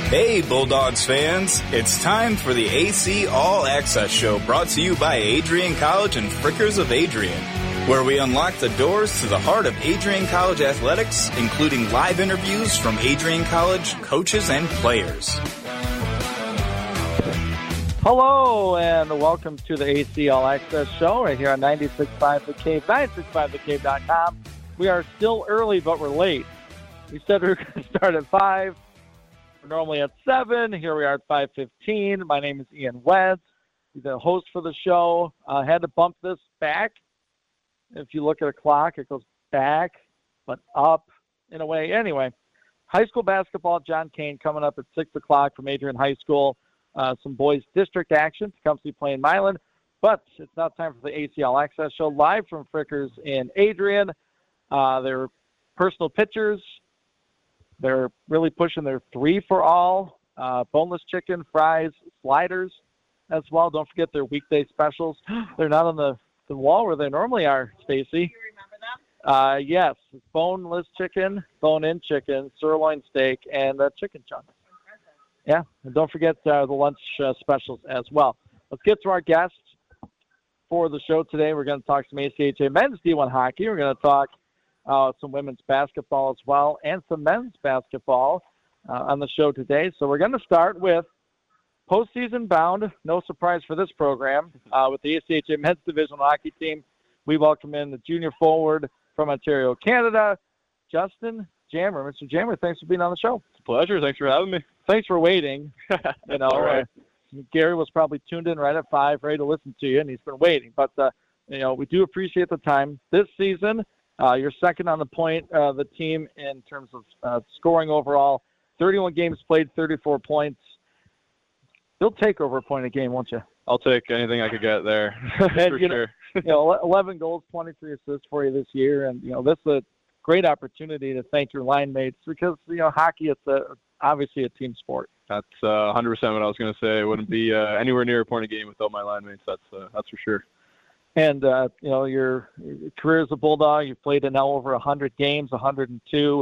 Hey, Bulldogs fans. It's time for the AC All Access Show brought to you by Adrian College and Frickers of Adrian, where we unlock the doors to the heart of Adrian College athletics, including live interviews from Adrian College coaches and players. Hello, and welcome to the AC All Access Show right here on 96.5 The Cave, 965thecave.com. We are still early, but we're late. We said we were going to start at 5. We're normally at 7. Here we are at 5:15. My name is Ian Wentz, the host for the show. I had to bump this back. If you look at a clock, it goes back, but up in a way. Anyway, high school basketball, John Kane coming up at 6 o'clock from Adrian High School. Some boys district action. Tecumseh playing Milan. But it's now time for the ACL Access Show live from Frickers in Adrian. They're personal pitchers. They're really pushing their 3 for all, boneless chicken, fries, sliders as well. Don't forget their weekday specials. They're not on the wall where they normally are, Stacy. Do you remember them? Yes. It's boneless chicken, bone-in chicken, sirloin steak, and chicken chunks. Yeah, and don't forget the lunch specials as well. Let's get to our guests for the show today. We're going to talk some ACHA men's D1 hockey. We're going to talk some women's basketball as well, and some men's basketball on the show today. So we're going to start with postseason bound. No surprise for this program. With the ACHA men's division hockey team, we welcome in the junior forward from Ontario, Canada, Justin Jammer. Mr. Jammer, thanks for being on the show. It's a pleasure. Thanks for having me. Thanks for waiting. Right. Gary was probably tuned in right at 5, ready to listen to you, and he's been waiting. But, we do appreciate the time. This season, you're second on the point of the team in terms of scoring overall. 31 games played, 34 points. You'll take over a point a game, won't you? I'll take anything I could get there, for sure. 11 goals, 23 assists for you this year. And, this is a great opportunity to thank your line mates because, hockey is obviously a team sport. That's 100% what I was going to say. It wouldn't be anywhere near a point a game without my line mates. That's for sure. And, your career as a Bulldog, you've played in now over 100 games, 102,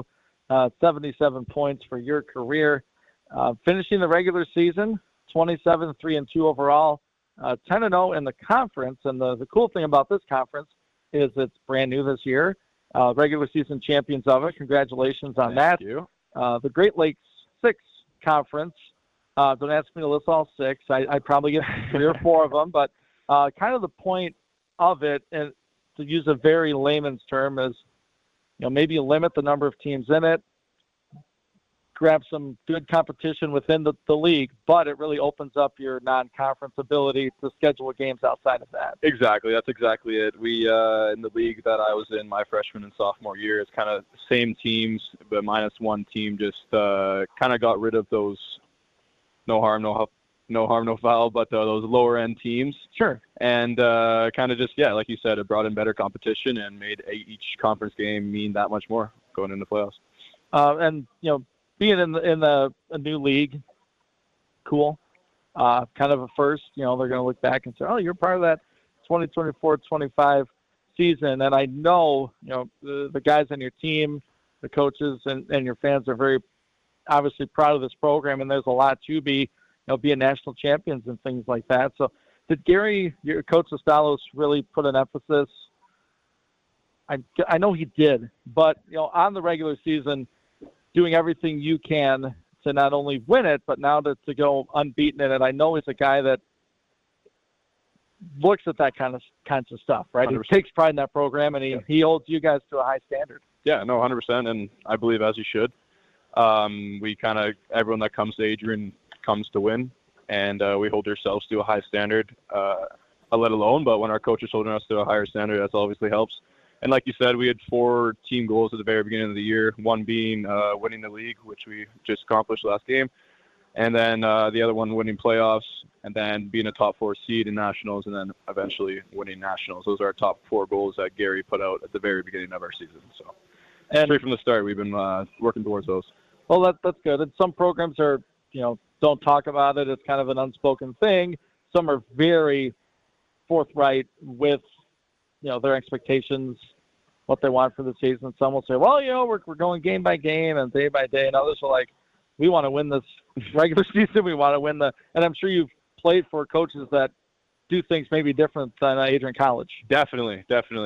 77 points for your career. Finishing the regular season, 27-3-2 overall, 10-0 in the conference. And the cool thing about this conference is it's brand new this year. Regular season champions of it. Congratulations on that. Thank you. The Great Lakes 6 Conference. Don't ask me to list all 6. I probably get 3 or 4 of them. But kind of the point of it, and to use a very layman's term, is maybe limit the number of teams in it, grab some good competition within the league, but it really opens up your non-conference ability to schedule games outside of that. Exactly. That's exactly it. We, in the league that I was in my freshman and sophomore year, it's kind of same teams, but minus one team, just kind of got rid of those no harm, no foul, but those lower-end teams. Sure. And kind of just, like you said, it brought in better competition and made each conference game mean that much more going into playoffs. And, being in a new league, cool. Kind of a first. They're going to look back and say, "Oh, you're part of that 2024-25 season." And I know, the guys on your team, the coaches, and your fans are very obviously proud of this program. And there's a lot to be, being national champions and things like that. So, did Gary, your coach Ostalos, really put an emphasis? I know he did, but on the regular season, doing everything you can to not only win it, but now to go unbeaten in it. I know he's a guy that looks at that kinds of stuff, right? 100%. He takes pride in that program, and he holds you guys to a high standard. Yeah, no, 100%, and I believe as you should. We kind of, everyone that comes to Adrian comes to win, and we hold ourselves to a high standard, let alone, but when our coach is holding us to a higher standard, that obviously helps. And like you said, we had 4 team goals at the very beginning of the year, one being winning the league, which we just accomplished last game, and then the other one winning playoffs, and then being a top 4 seed in nationals, and then eventually winning nationals. Those are our top 4 goals that Gary put out at the very beginning of our season. So straight from the start, we've been working towards those. Well, that's good. And some programs are, don't talk about it. It's kind of an unspoken thing. Some are very forthright with their expectations, what they want for the season. Some will say, well, we're going game by game and day by day. And others are like, we want to win this regular season. We want to win and I'm sure you've played for coaches that do things maybe different than Adrian College. Definitely.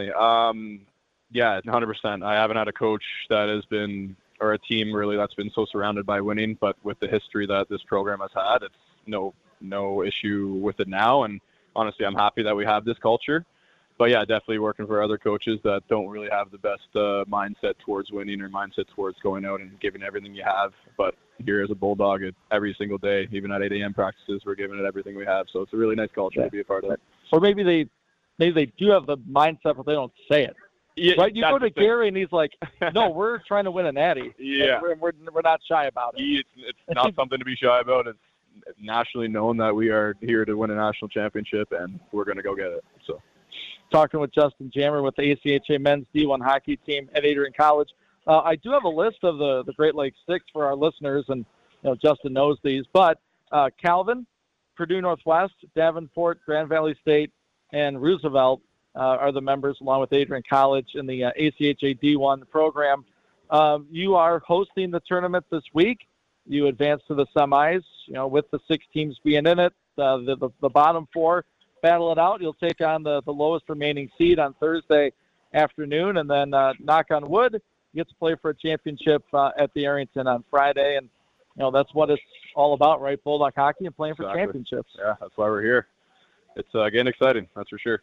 Yeah, 100%. I haven't had a coach that has been, or a team really that's been so surrounded by winning, but with the history that this program has had, it's no issue with it now. And honestly, I'm happy that we have this culture. But yeah, definitely working for other coaches that don't really have the best mindset towards winning or mindset towards going out and giving everything you have. But here as a Bulldog, every single day, even at 8 a.m. practices, we're giving it everything we have. So it's a really nice culture to be a part of. Or maybe they do have the mindset, but they don't say it. Yeah, right? You go to Gary and he's like, no, we're trying to win a natty. Yeah. We're not shy about it. It's not something to be shy about. It's nationally known that we are here to win a national championship, and we're going to go get it. So, talking with Justin Jammer with the ACHA men's D1 hockey team at Adrian College. I do have a list of the Great Lakes Six for our listeners, and Justin knows these. But Calvin, Purdue Northwest, Davenport, Grand Valley State, and Roosevelt are the members, along with Adrian College in the ACHA D1 program. You are hosting the tournament this week. You advance to the semis, with the 6 teams being in it. The bottom 4 battle it out. You'll take on the lowest remaining seed on Thursday afternoon, and then knock on wood, you get to play for a championship at the Arrington on Friday. And that's what it's all about, right? Bulldog hockey and playing for championships. Yeah, that's why we're here. It's getting exciting, that's for sure.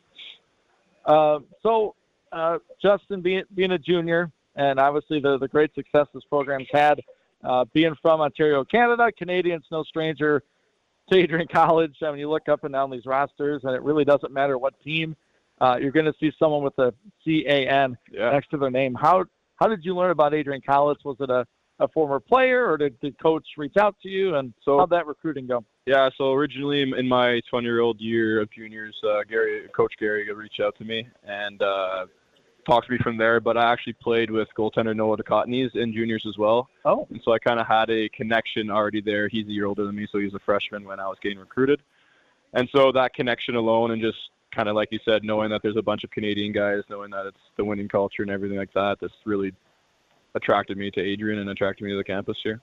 So Justin, being a junior, and obviously the great success this program's had, being from Ontario, Canada, Canadians no stranger to Adrian College. I mean, you look up and down these rosters, and it really doesn't matter what team. You're going to see someone with a CAN next to their name. How did you learn about Adrian College? Was it a former player, or did coach reach out to you? And so how'd that recruiting go? Yeah, so originally in my 20-year-old year of juniors, Coach Gary reached out to me and talked to me from there. But I actually played with goaltender Noah Ducotnys in juniors as well. Oh. And so I kind of had a connection already there. He's a year older than me, so he was a freshman when I was getting recruited. And so that connection alone, and just kind of like you said, knowing that there's a bunch of Canadian guys, knowing that it's the winning culture and everything like that, this really attracted me to Adrian and attracted me to the campus here.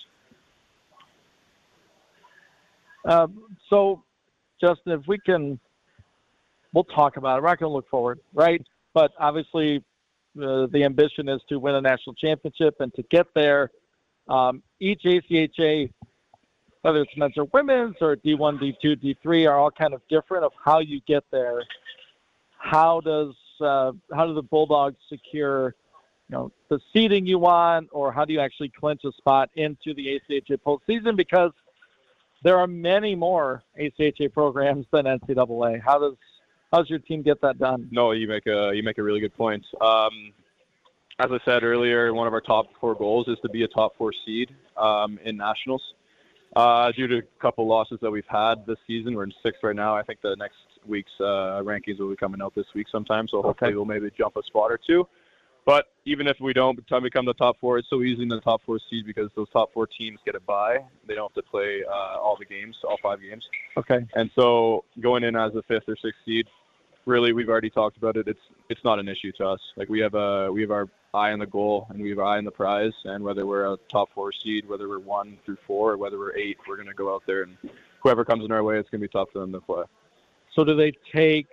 So, Justin, if we'll talk about it. We're not going to look forward, right? But obviously, the ambition is to win a national championship, and to get there, each ACHA, whether it's men's or women's or D1, D2, D3, are all kind of different of how you get there. How do the Bulldogs secure, the seeding you want, or how do you actually clinch a spot into the ACHA postseason? Because there are many more ACHA programs than NCAA. How does your team get that done? No, you make a really good point. As I said earlier, one of our top 4 goals is to be a top 4 seed in nationals. Due to a couple losses that we've had this season, we're in 6th right now. I think the next week's rankings will be coming out this week sometime, so hopefully we'll maybe jump a spot or 2. But even if we don't become the top 4, it's so easy in the top 4 seed because those top 4 teams get a bye. They don't have to play all 5 games. Okay. And so going in as a 5th or 6th seed, really, we've already talked about it. It's not an issue to us. Like we have our eye on the goal and we have our eye on the prize. And whether we're a top 4 seed, whether we're 1 through 4, or whether we're 8, we're going to go out there, and whoever comes in our way, it's going to be tough for them to play. So do they take?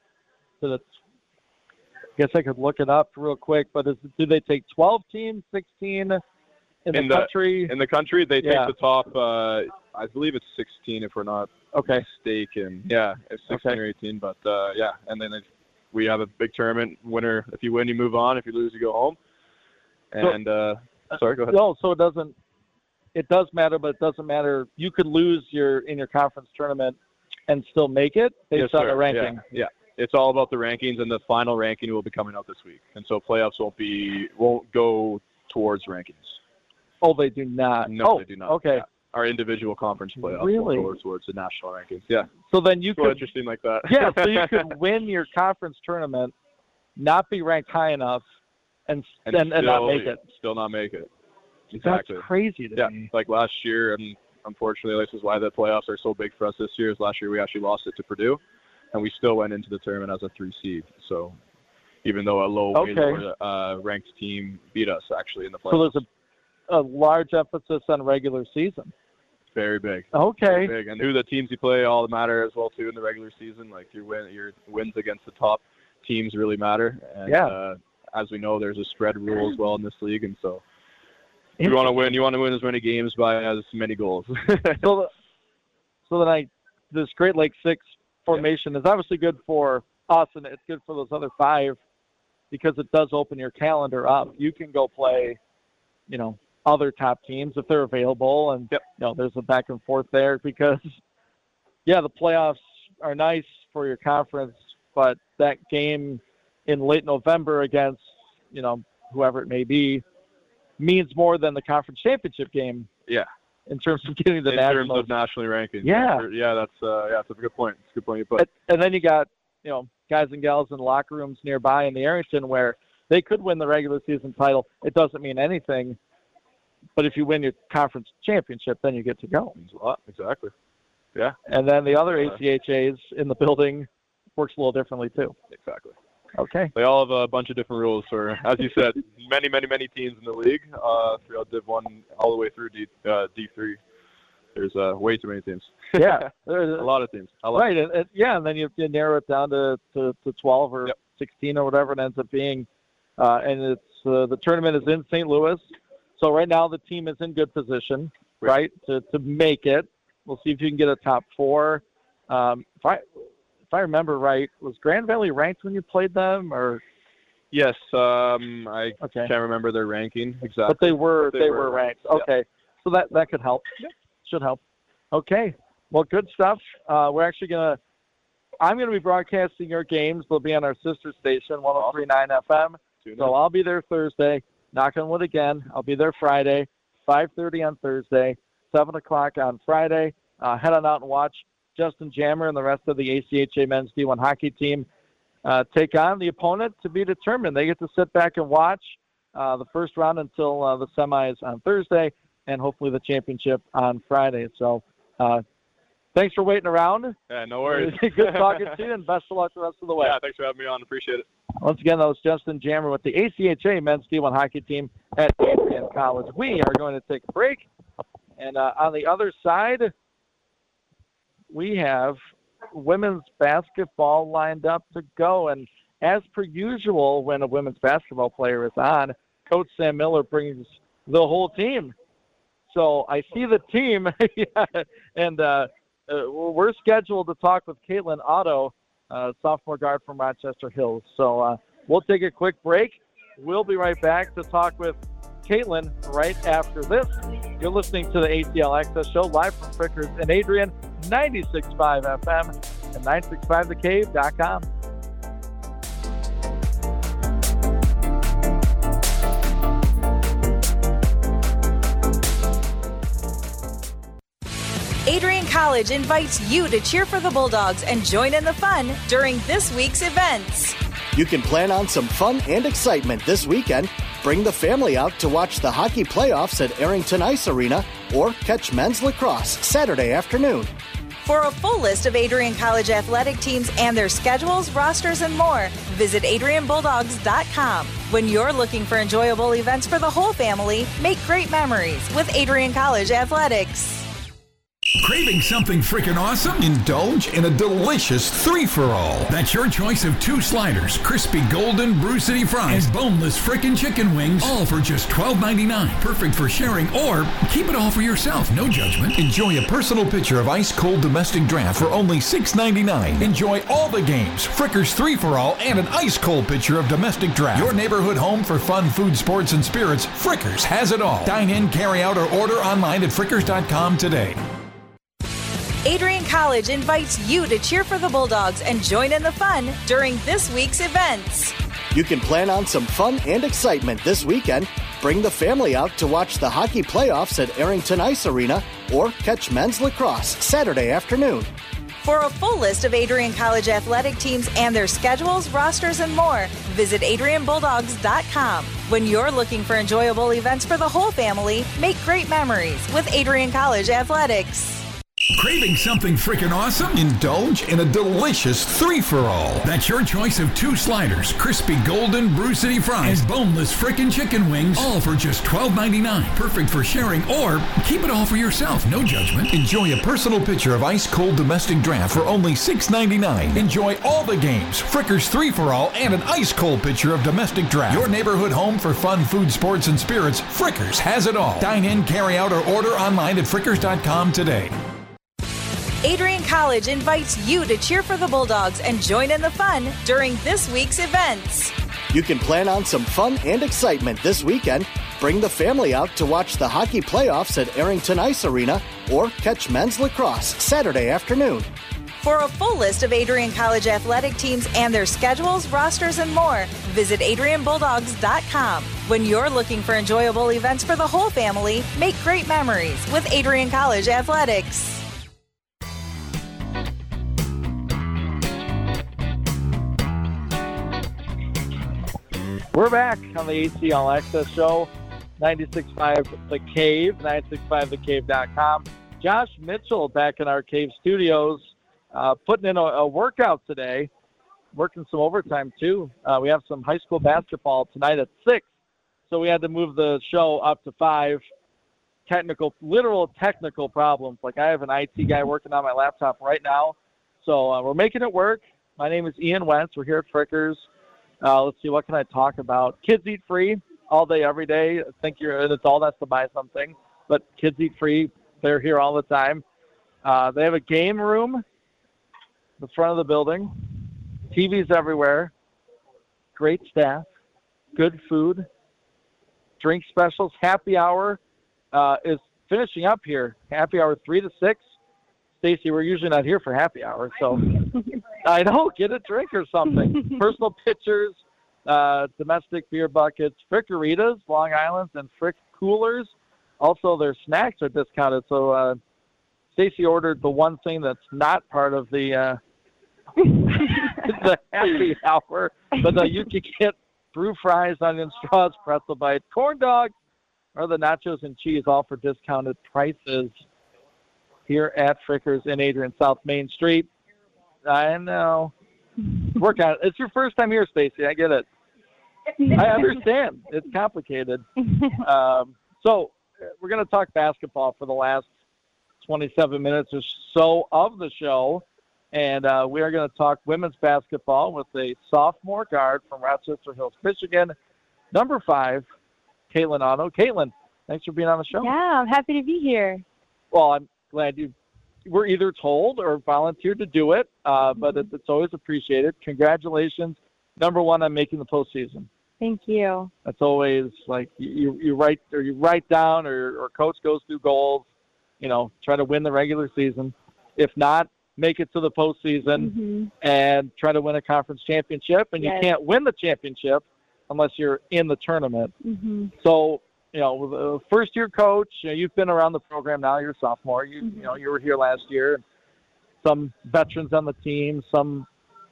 I guess I could look it up real quick, but do they take 12 teams, 16 in the country? In the country, they take the top, I believe it's 16 if we're not mistaken. Yeah, it's 16 or 18, but and then we have a big tournament winner. If you win, you move on. If you lose, you go home. And sorry, go ahead. No, so it does matter, but it doesn't matter. You could lose in your conference tournament and still make it based on the ranking. Yeah. It's all about the rankings, and the final ranking will be coming out this week. And so playoffs won't go towards rankings. Oh, they do not. No, they do not. Okay. Yeah. Our individual conference playoffs really? won't go towards the national rankings. Yeah. So then you could interesting like that. Yeah. So you could win your conference tournament, not be ranked high enough, and not make it. Still not make it. Exactly. That's crazy to me. Like last year, and unfortunately, this is why the playoffs are so big for us this year. Is last year we actually lost it to Purdue. And we still went into the tournament as a 3 seed. So even though a low ranked team beat us actually in the playoffs. So a large emphasis on regular season. Very big. Okay. Very big. And who the teams you play all matter as well too in the regular season. Like your wins against the top teams really matter. And as we know, there's a spread rule as well in this league, and so if you want to win, as many games by as many goals. so then this Great Lakes 6 formation is obviously good for us, and it's good for those other 5 because it does open your calendar up. You can go play, other top teams if they're available, and there's a back and forth there because, the playoffs are nice for your conference, but that game in late November against, whoever it may be, means more than the conference championship game. Yeah. In terms of getting the in nationals. terms of nationally ranking. Yeah. That's a good point. It's a good point you put. And then you got, guys and gals in locker rooms nearby in the Arrington where they could win the regular season title. It doesn't mean anything. But if you win your conference championship, then you get to go. Means a lot. Exactly. Yeah. And then the other ACHAs in the building works a little differently too. Exactly. Okay. They all have a bunch of different rules for, as you said, many teams in the league, throughout Div 1 all the way through D3. There's way too many teams. Yeah. There's a lot of teams. Right. And then you narrow it down to 12 or 16 or whatever it ends up being. And it's the tournament is in St. Louis. So right now the team is in good position, right, to make it. We'll see if you can get a top 4. If I remember right, was Grand Valley ranked when you played them, or? Yes, I can't remember their ranking exactly. But they were ranked. Okay, so that could help. Yeah. Should help. Okay, well, good stuff. I'm gonna be broadcasting your games. They'll be on our sister station, 103.9 FM. So I'll be there Thursday. Knock on wood again. I'll be there Friday, 5:30 on Thursday, 7 o'clock on Friday. Head on out and watch Justin Jammer and the rest of the ACHA men's D1 hockey team take on the opponent to be determined. They get to sit back and watch the first round until the semis on Thursday and hopefully the championship on Friday. So thanks for waiting around. Yeah, no worries. Good talking to you, and best of luck the rest of the way. Yeah, thanks for having me on. Appreciate it. Once again, that was Justin Jammer with the ACHA men's D1 hockey team at Adrian College. We are going to take a break. And on the other side, we have women's basketball lined up to go. And as per usual, when a women's basketball player is on, Coach Sam Miller brings the whole team. So I see the team, and we're scheduled to talk with Caitlin Otto, sophomore guard from Rochester Hills. So we'll take a quick break. We'll be right back to talk with Caitlin right after this. You're listening to the ACL Access Show live from Frickers and Adrian, 96.5 FM and 965thecave.com. Adrian College invites you to cheer for the Bulldogs and join in the fun during this week's events. You can plan on some fun and excitement this weekend. Bring the family out to watch the hockey playoffs at Arrington Ice Arena or catch men's lacrosse Saturday afternoon. For a full list of Adrian College athletic teams and their schedules, rosters, and more, visit AdrianBulldogs.com. When you're looking for enjoyable events for the whole family, make great memories with Adrian College Athletics. Craving something freaking awesome? Indulge in a delicious 3-for-all. That's your choice of 2 sliders, crispy golden Brew City fries, and boneless frickin' chicken wings, all for just $12.99. Perfect for sharing or keep it all for yourself. No judgment. Enjoy a personal pitcher of ice-cold domestic draft for only $6.99. Enjoy all the games, Frickers 3-for-all, and an ice-cold pitcher of domestic draft. Your neighborhood home for fun, food, sports, and spirits. Frickers has it all. Dine in, carry out, or order online at frickers.com today. Adrian College invites you to cheer for the Bulldogs and join in the fun during this week's events. You can plan on some fun and excitement this weekend. Bring the family out to watch the hockey playoffs at Arrington Ice Arena or catch men's lacrosse Saturday afternoon. For a full list of Adrian College athletic teams and their schedules, rosters, and more, visit AdrianBulldogs.com. When you're looking for enjoyable events for the whole family, make great memories with Adrian College Athletics. Craving something freaking awesome? Indulge in a delicious three-for-all. That's your choice of 2 sliders, crispy golden bruschetta fries, and boneless frickin' chicken wings, all for just $12.99. Perfect for sharing or keep it all for yourself. No judgment. Enjoy a personal pitcher of ice-cold domestic draft for only $6.99. Enjoy all the games, Frickers three-for-all, and an ice-cold pitcher of domestic draft. Your neighborhood home for fun, food, sports, and spirits, Frickers has it all. Dine in, carry out, or order online at frickers.com today. Adrian College invites you to cheer for the Bulldogs and join in the fun during this week's events. You can plan on some fun and excitement this weekend. Bring the family out to watch the hockey playoffs at Arrington Ice Arena or catch men's lacrosse Saturday afternoon. For a full list of Adrian College athletic teams and their schedules, rosters, and more, visit AdrianBulldogs.com. When you're looking for enjoyable events for the whole family, make great memories with Adrian College Athletics. We're back on the AC All Access Show, 96.5 The Cave, 965thecave.com. Josh Mitchell back in our Cave studios, putting in a workout today, working some overtime too. We have some high school basketball tonight at 6, so we had to move the show up to 5. Literal technical problems. Like I have an IT guy working on my laptop right now, so we're making it work. My name is Ian Wentz. We're here at Frickers. Let's see, what can I talk about? Kids eat free all day, every day. I think it's all that's to buy something, but kids eat free. They're here all the time. They have a game room in the front of the building, TVs everywhere, great staff, good food, drink specials. Happy hour is finishing up here. Happy hour 3 to 6. Stacy, we're usually not here for happy hour, so I know, get a drink or something. Personal pitchers, domestic beer buckets, Frickeritas, Long Island's, and Frick Coolers. Also, their snacks are discounted. So Stacy ordered the one thing that's not part of the the happy hour, but you can get brew fries, onion straws, pretzel bites, corn dogs, or the nachos and cheese, all for discounted prices here at Frickers in Adrian, South Main Street. I know. Work on it. It's your first time here, Stacy. I get it. I understand. It's complicated. So we're going to talk basketball for the last 27 minutes or so of the show. And we are going to talk women's basketball with a sophomore guard from Rochester Hills, Michigan, number 5, Caitlin Otto. Caitlin, thanks for being on the show. Yeah, I'm happy to be here. Well, I'm glad you were either told or volunteered to do it, but it's always appreciated. Congratulations, number 1, on making the postseason. Thank you. That's always like you write down or coach goes through goals, try to win the regular season. If not, make it to the postseason and try to win a conference championship. And Yes. You can't win the championship unless you're in the tournament. So, with a first-year coach, you've been around the program now. You're a sophomore. You were here last year. Some veterans on the team, some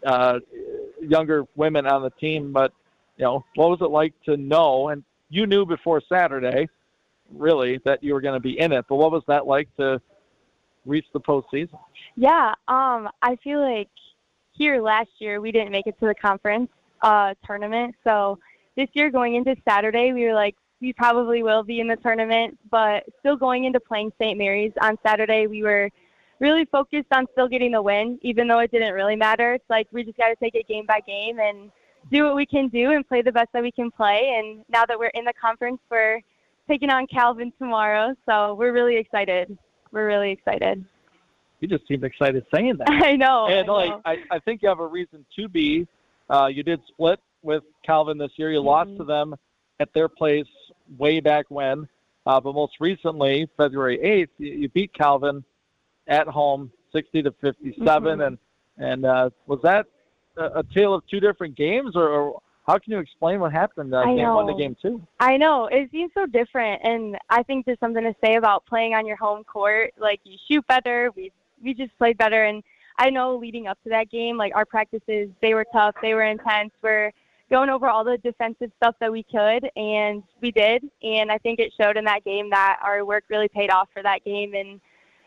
younger women on the team. But, what was it like to know? And you knew before Saturday, really, that you were going to be in it. But what was that like to reach the postseason? Yeah, I feel like here last year we didn't make it to the conference tournament. So this year going into Saturday, we were like, we probably will be in the tournament, but still going into playing St. Mary's on Saturday, we were really focused on still getting the win, even though it didn't really matter. It's like we just got to take it game by game and do what we can do and play the best that we can play. And now that we're in the conference, we're taking on Calvin tomorrow, so we're really excited. We're really excited. You just seemed excited saying that. I know. And I know. I think you have a reason to be. You did split with Calvin this year. You lost to them at their place way back when. But most recently, February 8th, you beat Calvin at home 60-57. And was that a tale of 2 different games, or how can you explain what happened game 1 to game 2? I know. It seems so different, and I think there's something to say about playing on your home court. Like, you shoot better. We just played better, and I know leading up to that game, like, our practices, they were tough. They were intense. We're going over all the defensive stuff that we could, and we did. And I think it showed in that game that our work really paid off for that game. And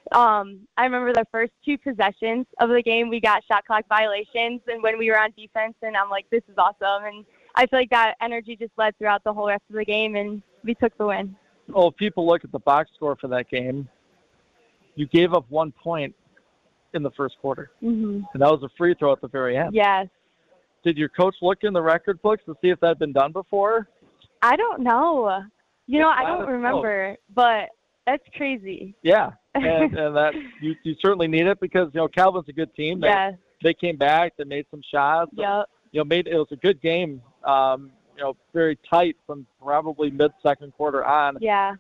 I remember the first 2 possessions of the game, we got shot clock violations, and when we were on defense, and I'm like, this is awesome. And I feel like that energy just led throughout the whole rest of the game, and we took the win. Oh, if people look at the box score for that game, you gave up 1 point in the first quarter. Mm-hmm. And that was a free throw at the very end. Yes. Did your coach look in the record books to see if that had been done before? I don't know. I don't remember, but that's crazy. Yeah, and that you certainly need it because, Calvin's a good team. They came back, they made some shots. Yep. It was a good game, very tight from probably mid-second quarter on. Yeah.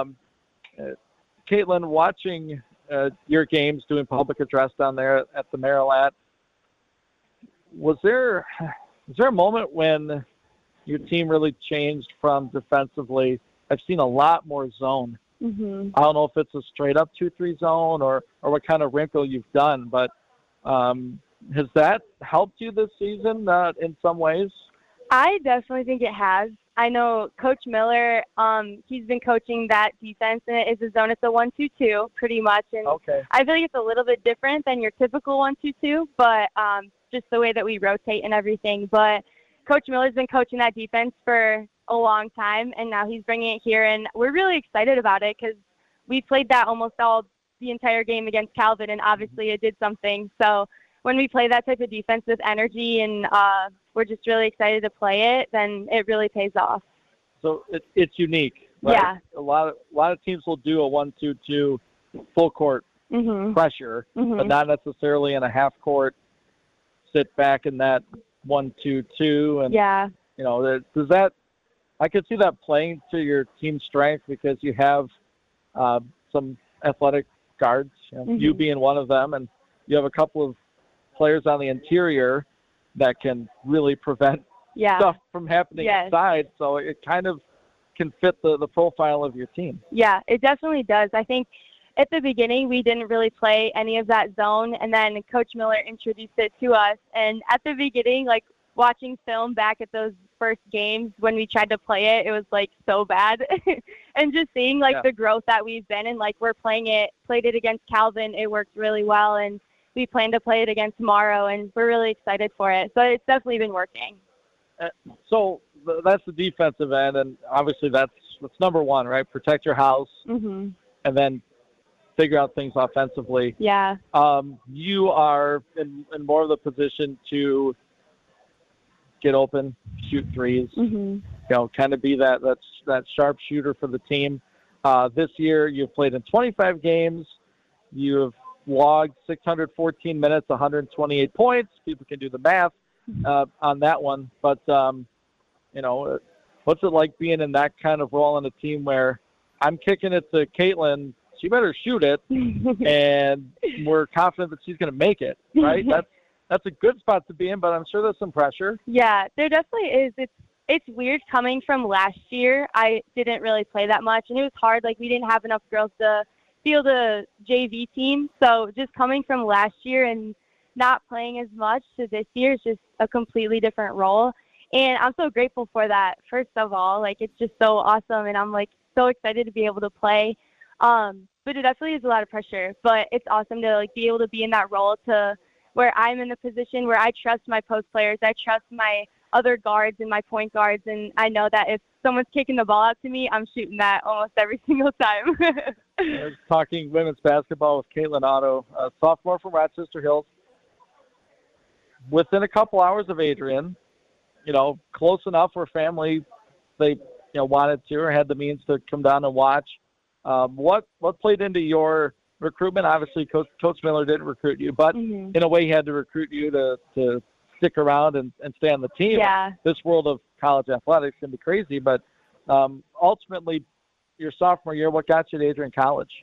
Caitlin, watching your games, doing public address down there at the Marilat, was there a moment when your team really changed from defensively? I've seen a lot more zone. Mm-hmm. I don't know if it's a straight-up 2-3 zone or what kind of wrinkle you've done, but has that helped you this season in some ways? I definitely think it has. I know Coach Miller, he's been coaching that defense, and it is a zone. It's a 1-2-2 pretty much. And okay. I feel like it's a little bit different than your typical 1-2-2, but just the way that we rotate and everything. But Coach Miller's been coaching that defense for a long time, and now he's bringing it here, and we're really excited about it because we played that almost the entire game against Calvin, and obviously it did something. So when we play that type of defense with energy and we're just really excited to play it, then it really pays off. So it's unique, right? Yeah. A lot of teams will do a 1-2-2 full court mm-hmm. pressure, mm-hmm. but not necessarily in a half court sit back in that 1-2-2. And yeah. Does that? I could see that playing to your team's strength because you have some athletic guards, mm-hmm. you being one of them, and you have a couple of players on the interior that can really prevent stuff from happening inside. So it kind of can fit the profile of your team. Yeah, it definitely does. I think at the beginning we didn't really play any of that zone, and then Coach Miller introduced it to us. And at the beginning, like watching film back at those first games when we tried to play it, it was like so bad. And just seeing the growth that we've been in, like we're played it against Calvin, it worked really well, and we plan to play it again tomorrow, and we're really excited for it. So it's definitely been working. So that's the defensive end, and obviously that's number one, right? Protect your house, mm-hmm. and then figure out things offensively. Yeah. You are in more of the position to get open, shoot threes, mm-hmm. Kind of be that sharp shooter for the team. This year you've played in 25 games. You have logged 614 minutes, 128 points. People can do the math on that one. But, what's it like being in that kind of role on a team where I'm kicking it to Caitlin, she better shoot it, and we're confident that she's going to make it, right? That's a good spot to be in, but I'm sure there's some pressure. Yeah, there definitely is. It's weird coming from last year. I didn't really play that much, and it was hard. Like, we didn't have enough girls to field a JV team. So just coming from last year and not playing as much to this year is just a completely different role. And I'm so grateful for that, first of all. Like, it's just so awesome, and I'm, like, so excited to be able to play. But it definitely is a lot of pressure. But it's awesome to, like, be able to be in that role to where I'm in the position where I trust my post players. I trust my other guards and my point guards, and I know that if someone's kicking the ball out to me, I'm shooting that almost every single time. Talking women's basketball with Caitlin Otto, a sophomore from Rochester Hills. Within a couple hours of Adrian, close enough where family, they wanted to or had the means to come down and watch. What played into your recruitment? Obviously, Coach Miller didn't recruit you, but mm-hmm. in a way he had to recruit you to stick around and stay on the team. Yeah. This world of college athletics can be crazy, but ultimately, your sophomore year, what got you to Adrian College?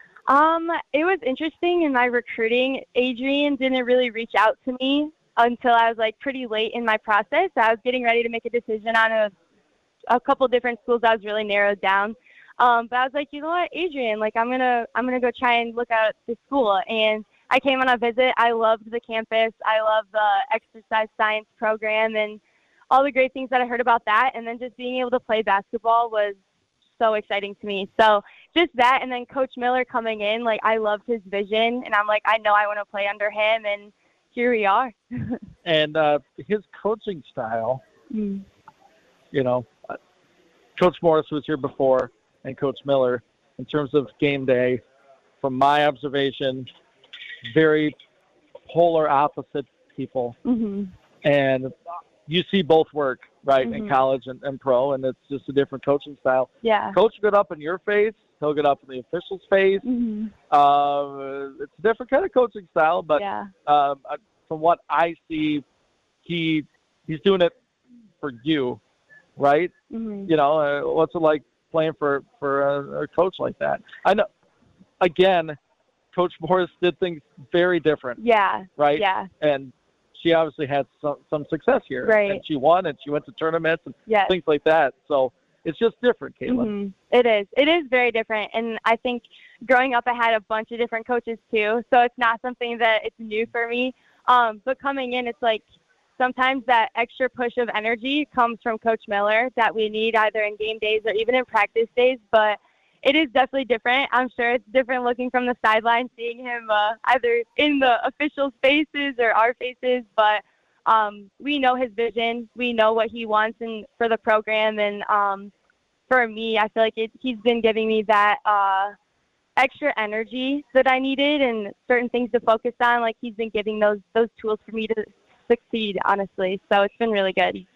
It was interesting in my recruiting. Adrian didn't really reach out to me until I was like pretty late in my process. I was getting ready to make a decision on a couple different schools that was really narrowed down. But I was like, you know what, Adrian, like I'm gonna go try and look at this school. And I came on a visit. I loved the campus. I loved the exercise science program and all the great things that I heard about that. And then just being able to play basketball was so exciting to me. So just that. And then Coach Miller coming in, like, I loved his vision, and I'm like, I know I want to play under him, and here we are. And his coaching style, you know, Coach Morris was here before, and Coach Miller, in terms of game day, from my observation, very polar opposite people. And you see both work, right, in college and pro, and it's just a different coaching style. Yeah. Coach will get up in your face. He'll get up in the official's face. It's a different kind of coaching style, but from what I see, he's doing it for you, right? You know, what's it like playing for a coach like that? I know, again, Coach Morris did things very different. Yeah. Right? Yeah. And she obviously had some success here. Right. And she won, and she went to tournaments and things like that. So it's just different, Caitlin. It is. It is very different. And I think growing up, I had a bunch of different coaches too. So it's not something that it's new for me. But coming in, it's like sometimes that extra push of energy comes from Coach Miller that we need either in game days or even in practice days. But it is definitely different. I'm sure it's different looking from the sideline, seeing him either in the officials' faces or our faces. But we know his vision. We know what he wants for the program. And for me, I feel like he's been giving me that extra energy that I needed and certain things to focus on. Like, he's been giving those tools for me to succeed, honestly. So it's been really good.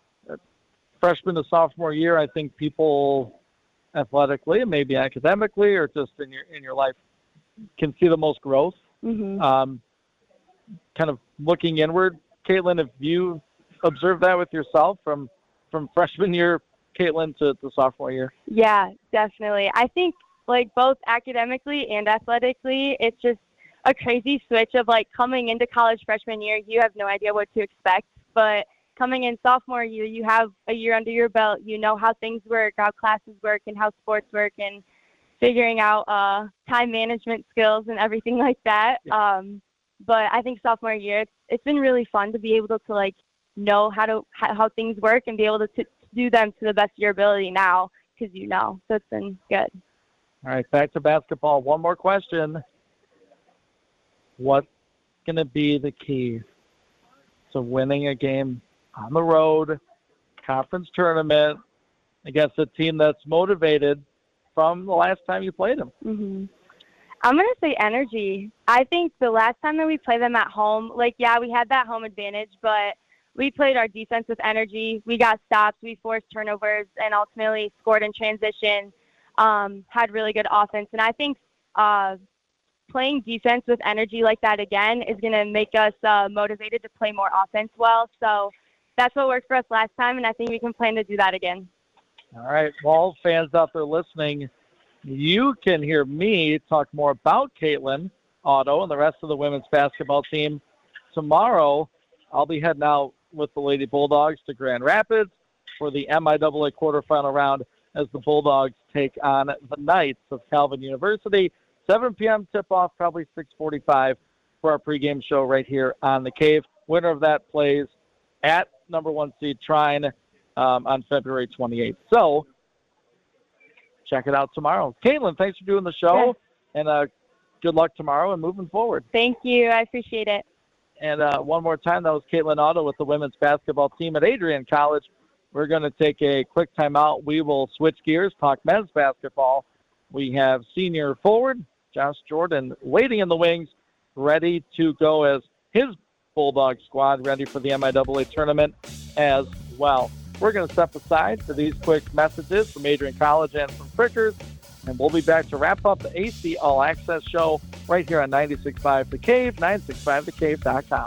Freshman to sophomore year, I think people athletically and maybe academically or just in your life can see the most growth. Kind of looking inward, Caitlin, have you observed that with yourself from freshman year, Caitlin, to sophomore year? Yeah, definitely. I think, like, both academically and athletically, it's just a crazy switch of, like, coming into college freshman year, you have no idea what to expect, but coming in sophomore year, you have a year under your belt. You know how things work, how classes work, and how sports work, and figuring out time management skills and everything like that. Yeah. But I think sophomore year, it's been really fun to be able to like know how things work and be able to do them to the best of your ability now, because you know. So it's been good. All right, back to basketball. One more question. What's going to be the key to winning a game on the road, conference tournament, against a team that's motivated from the last time you played them? I'm going to say energy. I think the last time that we played them at home, like, yeah, we had that home advantage, but we played our defense with energy. We got stops, we forced turnovers, and ultimately scored in transition, had really good offense. And I think playing defense with energy like that again is going to make us motivated to play more offense well. So that's what worked for us last time, and I think we can plan to do that again. All right, well, fans out there listening, you can hear me talk more about Caitlin Otto and the rest of the women's basketball team tomorrow. I'll be heading out with the Lady Bulldogs to Grand Rapids for the MIAA quarterfinal round as the Bulldogs take on the Knights of Calvin University. 7 p.m. tip-off, probably 6:45 for our pregame show right here on the Cave. Winner of that plays at number 1 seed Trine on February 28th. So check it out tomorrow. Caitlin, thanks for doing the show, and good luck tomorrow and moving forward. Thank you. I appreciate it. And one more time, that was Caitlin Otto with the women's basketball team at Adrian College. We're going to take a quick timeout. We will switch gears, talk men's basketball. We have senior forward Josh Jordan waiting in the wings, ready to go as his Bulldog squad, ready for the MIAA tournament as well. We're going to step aside for these quick messages from Adrian College and from Frickers, and we'll be back to wrap up the AC All Access show right here on 96.5 The Cave, 965thecave.com.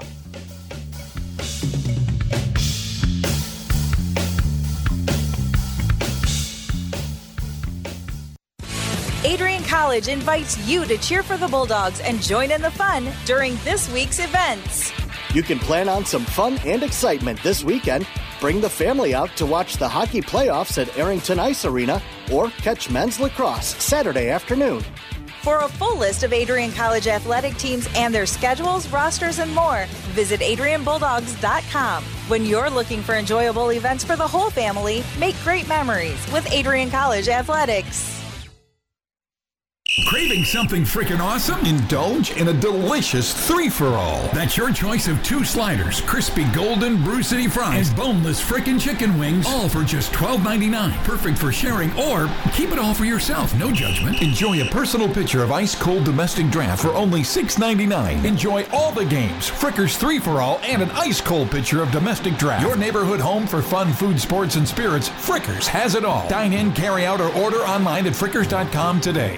Adrian College invites you to cheer for the Bulldogs and join in the fun during this week's events. You can plan on some fun and excitement this weekend. Bring the family out to watch the hockey playoffs at Arrington Ice Arena or catch men's lacrosse Saturday afternoon. For a full list of Adrian College athletic teams and their schedules, rosters, and more, visit AdrianBulldogs.com. When you're looking for enjoyable events for the whole family, make great memories with Adrian College Athletics. Craving something freaking awesome? Indulge in a delicious three-for-all. That's your choice of 2 sliders, crispy golden Brew City fries, and boneless frickin' chicken wings, all for just $12.99. Perfect for sharing or keep it all for yourself. No judgment. Enjoy a personal pitcher of ice-cold domestic draft for only $6.99. Enjoy all the games, Frickers 3-for-all, and an ice-cold pitcher of domestic draft. Your neighborhood home for fun, food, sports, and spirits, Frickers has it all. Dine in, carry out, or order online at frickers.com today.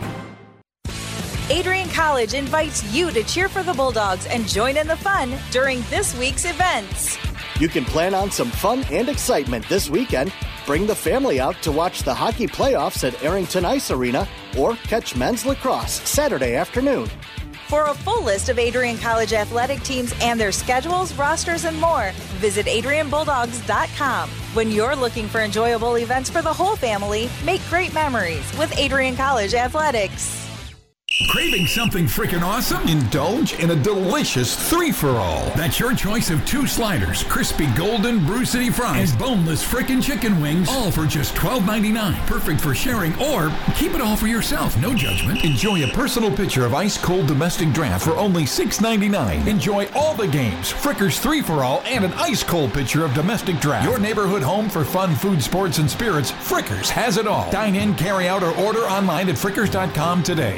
Adrian College invites you to cheer for the Bulldogs and join in the fun during this week's events. You can plan on some fun and excitement this weekend. Bring the family out to watch the hockey playoffs at Arrington Ice Arena or catch men's lacrosse Saturday afternoon. For a full list of Adrian College athletic teams and their schedules, rosters, and more, visit AdrianBulldogs.com. When you're looking for enjoyable events for the whole family, make great memories with Adrian College Athletics. Craving something freaking awesome? Indulge in a delicious three-for-all. That's your choice of 2 sliders, crispy golden Brew City fries, and boneless frickin' chicken wings, all for just $12.99. Perfect for sharing or keep it all for yourself. No judgment. Enjoy a personal pitcher of ice-cold domestic draft for only $6.99. Enjoy all the games, Frickers 3-for-all, and an ice-cold pitcher of domestic draft. Your neighborhood home for fun, food, sports, and spirits, Frickers has it all. Dine in, carry out, or order online at frickers.com today.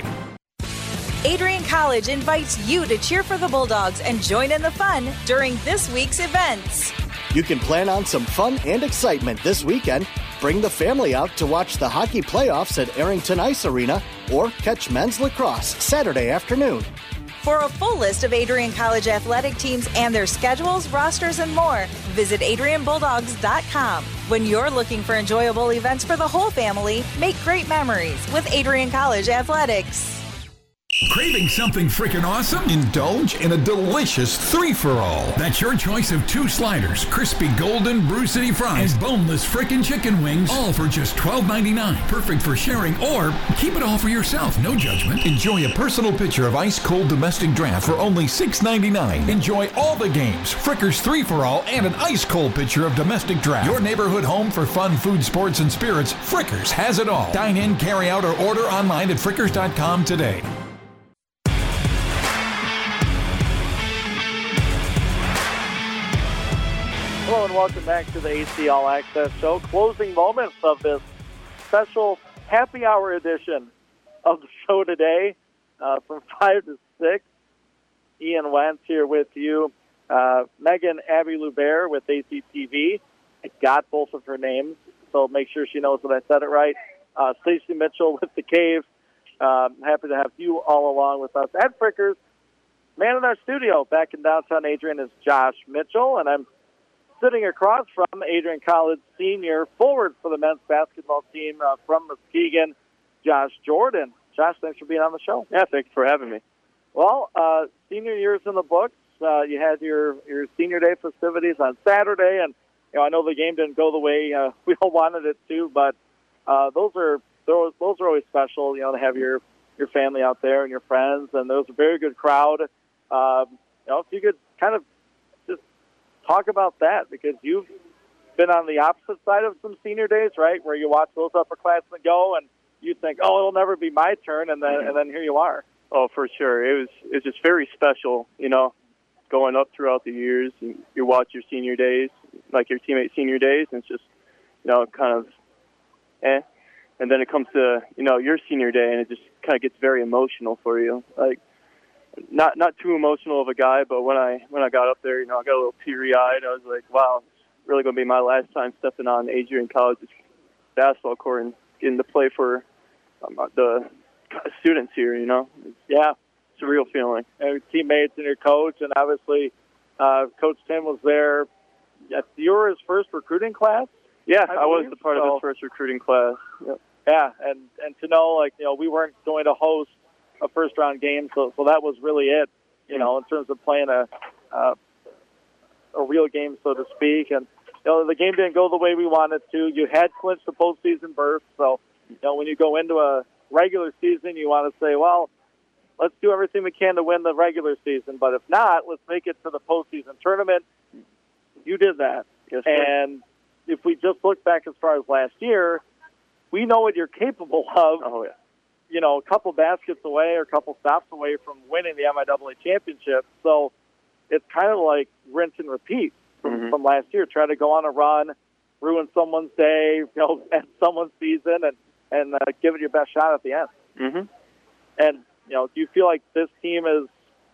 Adrian College invites you to cheer for the Bulldogs and join in the fun during this week's events. You can plan on some fun and excitement this weekend. Bring the family out to watch the hockey playoffs at Arrington Ice Arena or catch men's lacrosse Saturday afternoon. For a full list of Adrian College athletic teams and their schedules, rosters, and more, visit AdrianBulldogs.com. When you're looking for enjoyable events for the whole family, make great memories with Adrian College Athletics. Craving something freaking awesome? Indulge in a delicious three-for-all. That's your choice of 2 sliders, crispy golden Brew City fries, and boneless frickin' chicken wings, all for just $12.99. Perfect for sharing or keep it all for yourself. No judgment. Enjoy a personal pitcher of ice-cold domestic draft for only $6.99. Enjoy all the games, Frickers 3-for-all, and an ice-cold pitcher of domestic draft. Your neighborhood home for fun, food, sports, and spirits, Frickers has it all. Dine in, carry out, or order online at frickers.com today. Hello and welcome back to the AC All Access Show. Closing moments of this special happy hour edition of the show today from 5 to 6. Ian Wentz here with you. Megan Abby Lubert with ACTV. I got both of her names, so make sure she knows that I said it right. Stacey Mitchell with The Cave. Happy to have you all along with us at Frickers. Man in our studio back in downtown Adrian is Josh Mitchell, and I'm sitting across from Adrian College senior forward for the men's basketball team from Muskegon, Josh Jordan. Josh, thanks for being on the show. Yeah, thanks for having me. Well, senior year's in the books. You had your senior day festivities on Saturday, and I know the game didn't go the way we all wanted it to, but those are always special. To have your family out there and your friends, and there was a very good crowd. If you could kind of talk about that, because you've been on the opposite side of some senior days, right, where you watch those upperclassmen go and you think, oh, it'll never be my turn, and then here you are. Oh, for sure. It was just very special, going up throughout the years. And you watch your senior days, like your teammates' senior days, and it's just, kind of And then it comes to, your senior day, and it just kind of gets very emotional for you. Like, not too emotional of a guy, but when I got up there, I got a little teary-eyed. I was like, wow, it's really going to be my last time stepping on Adrian College's basketball court and getting to play for the students here, Yeah. It's a real feeling. And teammates and your coach, and obviously Coach Tim was there. You were his first recruiting class? Yeah, I was a part of his first recruiting class. Yep. Yeah, and to know, we weren't going to host a first-round game, so that was really it, in terms of playing a real game, so to speak. And, the game didn't go the way we wanted to. You had clinched the postseason berth, so, when you go into a regular season, you want to say, well, let's do everything we can to win the regular season, but if not, let's make it to the postseason tournament. You did that. Yes, sir. And if we just look back as far as last year, we know what you're capable of. Oh, yeah. a couple baskets away or a couple stops away from winning the MIAA championship. So it's kind of like rinse and repeat from last year. Try to go on a run, ruin someone's day, end someone's season, and give it your best shot at the end. Mm-hmm. And, do you feel like this team is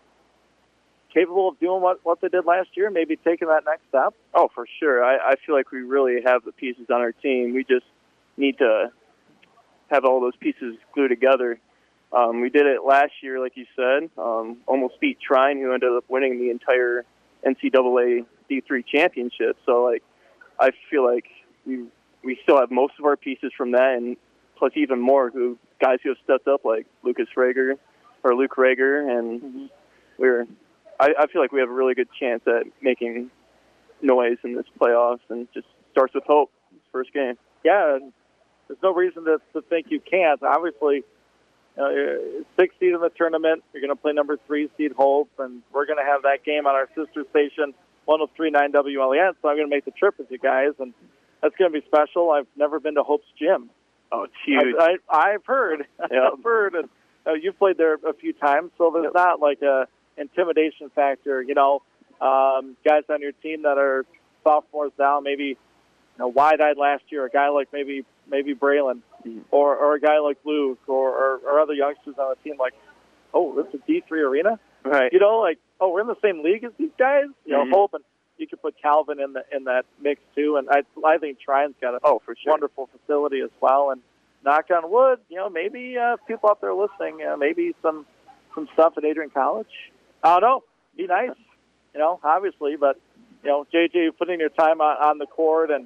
capable of doing what they did last year, maybe taking that next step? Oh, for sure. I feel like we really have the pieces on our team. We just need to have all those pieces glued together. We did it last year, like you said, almost beat Trine, who ended up winning the entire NCAA D3 championship. So, I feel like we still have most of our pieces from that, and plus even more guys who have stepped up, like Luke Rager, and I feel like we have a really good chance at making noise in this playoffs, and just starts with hope. First game. Yeah, there's no reason to think you can't. Obviously, sixth seed in the tournament, you're going to play number 3 seed Hope, and we're going to have that game on our sister station, 103.9 WLEN, so I'm going to make the trip with you guys, and that's going to be special. I've never been to Hope's gym. Oh, it's huge. I've heard. Yep. I've heard, and you've played there a few times, so there's not like a intimidation factor. Guys on your team that are sophomores now, maybe wide-eyed last year, a guy like maybe Braylon, or a guy like Luke, or other youngsters on the team, like, oh, this is a D3 arena, right? Oh, we're in the same league as these guys. Hope, and you could put Calvin in that mix too. And I think Trine's got a wonderful facility as well. And knock on wood, maybe people out there listening, maybe some stuff at Adrian College. I don't know. Be nice, obviously, but JJ putting your time on the court, and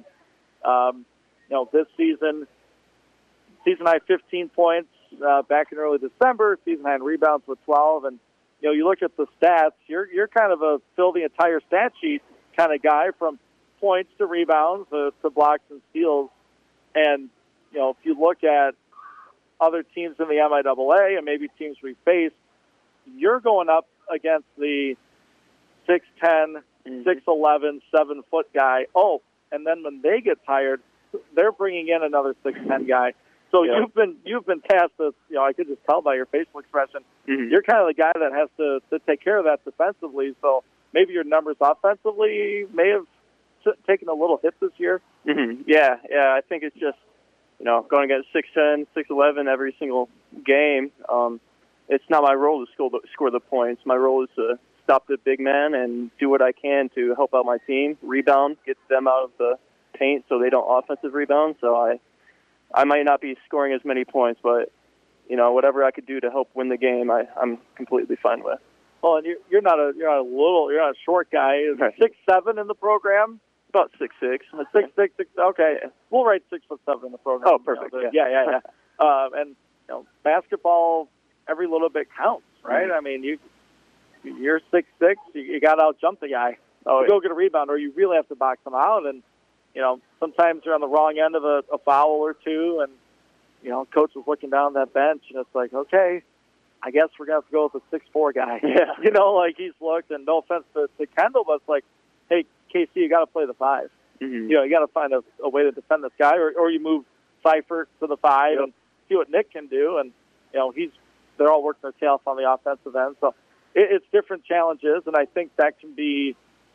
this season high 15 points back in early December, season high in rebounds with 12, and you look at the stats, you're kind of a fill the entire stat sheet kind of guy, from points to rebounds to blocks and steals. And if you look at other teams in the MIAA and maybe teams we face, you're going up against the 6'10", 6'11", 7-foot guy. Oh, and then when they get tired, they're bringing in another 6'10" guy. So you've been past this. I could just tell by your facial expression. Mm-hmm. You're kind of the guy that has to take care of that defensively. So maybe your numbers offensively may have taken a little hit this year. Mm-hmm. Yeah. I think it's just going against 6'10", 6'11" every single game. It's not my role to score the points. My role is to stop the big man and do what I can to help out my team, rebound, get them out of the paint so they don't offensive rebound. So I might not be scoring as many points, but whatever I could do to help win the game, I'm completely fine with. Well, and you're not a short guy. Is 6'7" in the program? About 6'6". 6'6". Okay, we'll write 6'7" in the program. Oh, perfect. Yeah. And basketball, every little bit counts, right? Mm-hmm. I mean, you're 6'6", you got to out-jump the guy. Go get a rebound, or you really have to box them out. And sometimes you're on the wrong end of a foul or two, and coach was looking down that bench, and it's like, okay, I guess we're gonna have to go with a 6'4" guy. Yeah. He's looked, and no offense to Kendall, but it's like, hey, KC, you got to play the 5. Mm-hmm. You got to find a way to defend this guy, or you move Cypher to the 5 and see what Nick can do. And they're all working their tail off on the offensive end, so it's different challenges, and I think that can be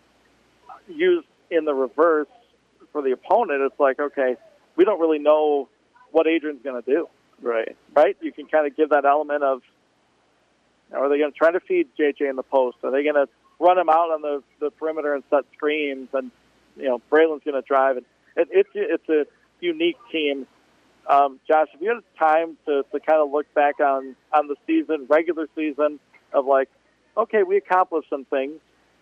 used in the reverse for the opponent. It's like, okay, we don't really know what Adrian's going to do. Right. You can kind of give that element of, are they going to try to feed JJ in the post? Are they going to run him out on the perimeter and set screens? And, Braylon's going to drive. And it's a unique team. Josh, have you had time to kind of look back on the season, regular season, of like, okay, we accomplished some things.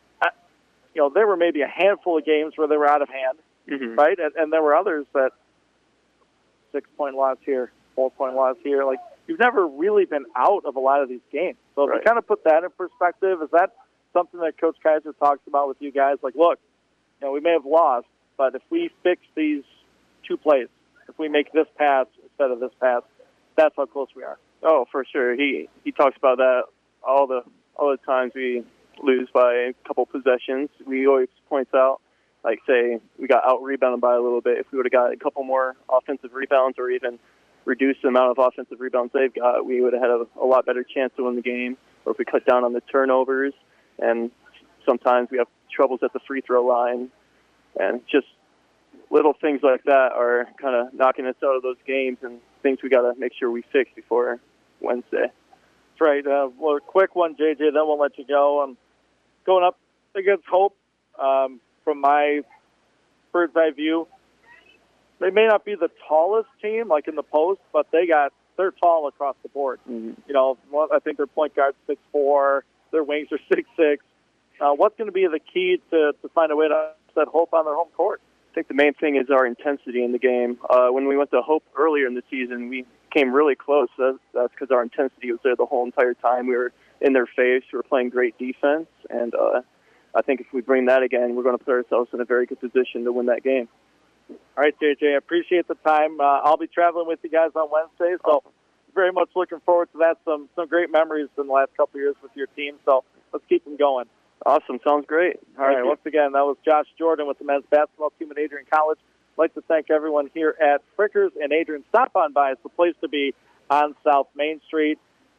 There were maybe a handful of games where they were out of hand, mm-hmm. right? And there were others that 6-point loss here, 4-point loss here. Like, you've never really been out of a lot of these games. So to kind of put that in perspective, is that something that Coach Kaiser talks about with you guys? Like, look, we may have lost, but if we fix these 2 plays, if we make this pass instead of this pass, that's how close we are. Oh, for sure. He talks about that all the times we lose by a couple possessions. We always points out, like, say we got out-rebounded by a little bit. If we would have got a couple more offensive rebounds or even reduced the amount of offensive rebounds they've got, we would have had a lot better chance to win the game. Or if we cut down on the turnovers, and sometimes we have troubles at the free throw line, and just little things like that are kind of knocking us out of those games, and things we got to make sure we fix before Wednesday. That's right. Well, a quick one, JJ, then we'll let you go. Going up against Hope, from my bird's eye view, they may not be the tallest team, like in the post, but they're tall across the board. Mm-hmm. You know, I think their point guard's 6'4", their wings are 6'6". What's going to be the key to find a way to set Hope on their home court? I think the main thing is our intensity in the game. When we went to Hope earlier in the season, we came really close. That's because our intensity was there the whole entire time. We were in their face. We were playing great defense. And I think if we bring that again, we're going to put ourselves in a very good position to win that game. All right, JJ, I appreciate the time. I'll be traveling with you guys on Wednesday, so very much looking forward to that. Some great memories in the last couple of years with your team, so let's keep them going. Awesome. Sounds great. All right, once again, that was Josh Jordan with the men's basketball team at Adrian College. I'd like to thank everyone here at Frickers and Adrian. Stop on by. It's the place to be on South Main Street.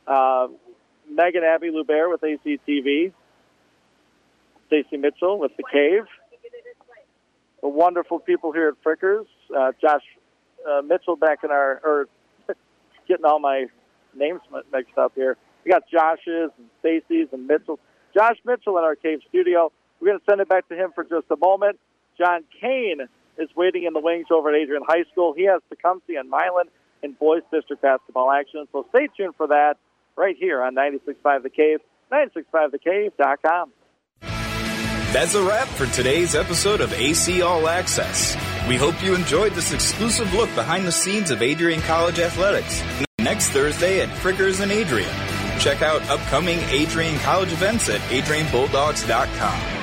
Megan Abby Lubert with ACTV. Stacy Mitchell with The Cave. The wonderful people here at Frickers. Josh Mitchell back in getting all my names mixed up here. We got Josh's and Stacy's and Mitchell's. Josh Mitchell in our Cave studio. We're going to send it back to him for just a moment. John Kane is waiting in the wings over at Adrian High School. He has Tecumseh and Milan in boys district basketball action. So stay tuned for that right here on 96.5 The Cave, 965thecave.com. That's a wrap for today's episode of AC All Access. We hope you enjoyed this exclusive look behind the scenes of Adrian College Athletics. Next Thursday at Frickers and Adrian. Check out upcoming Adrian College events at adrianbulldogs.com.